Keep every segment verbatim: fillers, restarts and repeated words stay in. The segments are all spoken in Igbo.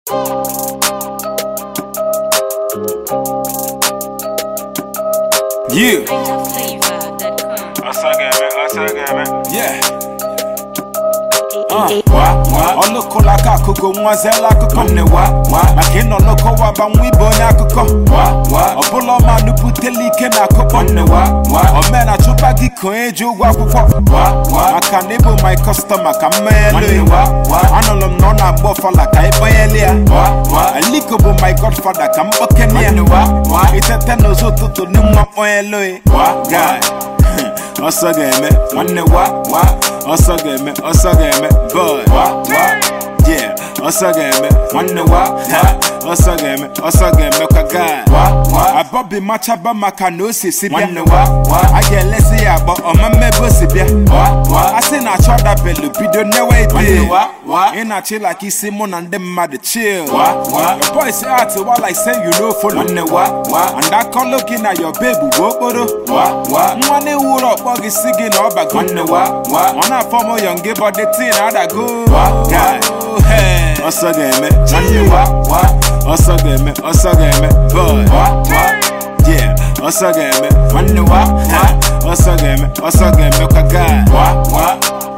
Yeah. Us again, man. Us again, man. Yeah. Uh, wa wa. Oloko la kakuko mwazela kuko ne wa wa. Makino loko wa bamwibo na kuko wa wa. Obolo manu putelike na kuko ne wa wa. Omena chupa giko eju wa kuko wa wa. Makanebo my customer kamele wa wa. Anolom nona bofa la kaibo elia wa wa. Alikobo my godfather kambokenia wa wa. Iteteno zoto to numa oeloe wa guy. Us again, man. One wa wa. Us again, man. Us again, man. Boy, wa wa. Yeah. Us again, man. One wa wa. Us again, man. Us again, man. Kaga wa wa. I bobby matcha ba makano sibia. One wa wa. I get less here, but on my mebo sibia. Wa wa. I say na choda belu bido never it. One wa wa. In a chill like he Simon and them mad chill. Wa wa. Your boy say out to what like say you know for one wa wa. And I call looking at your baby wo boro. Wa wa. Money wool up buggy singing all back. One wa wa. On a former young give but the thing how that go. Wa guy. Hey. Us again, man. One wa wa. Us again, man. Us again, man. Boy. Wa wa. Yeah. Us again, man. One wa wa. Us again, man. Us again, man. Kaga. Wa wa.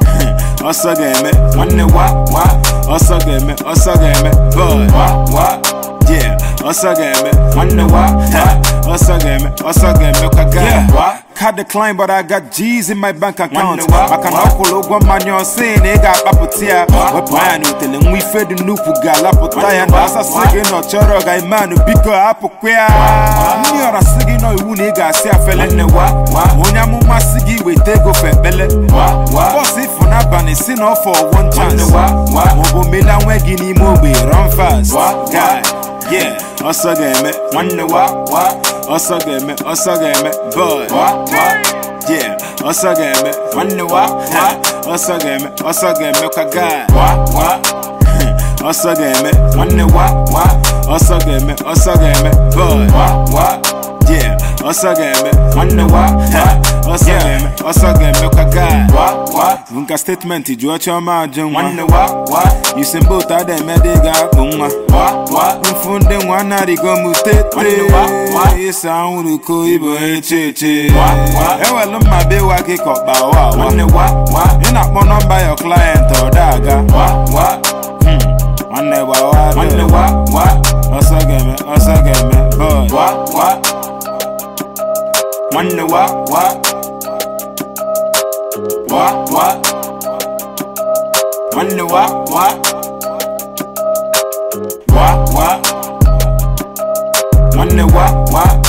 Us again, man. One wa wa. Us again, man. Us again, man. Boy. Wa wa. Yeah. Us again, man. One wa wa. Us again, man. Us again, man. Kaga. Wa. Card decline, but I got G's in my bank account. I can alcohol one man you're saying they got apotia. What plan with the we fed the nuku galapotaya and as a second or choro guy man who pick up a queer. Near a singing or uniga say a fella in the wa. Monamu Masigi we take off a bellet. What's if on a banny sin off for one chance? Mobo Milan Wagini Mobi run fast. Guy, yeah, us again, man. One wa wa. Us again, man. Us again, man. Boy, wa wa. Yeah, us again, man. One wa wa. Us again, man. Us again, man. Kaga wa wa. Us again, man. One wa wa. Us again, man. Us again, man. Boy, wa wa. Yeah, us again, man. One wa wa. Us again, man. Us again, man. Kaga wa wa. Vunka statement you watch your margin. One wa wa. You say both of them mediga bunga. Wa wa. Funde wana rigo mutete. One wa wa. Isa unu koibo echeche. Wa wa. Ewe lumma be wa kiko ba wa wa. One wa wa. Ina mono by your client or daga. Wa wa. Hmm. One wa wa. One wa wa. Us again, man. Us again, man. Boy. Wa wa. One wa wa. Wa wa. One wa wa. Wa wa. One wa wa.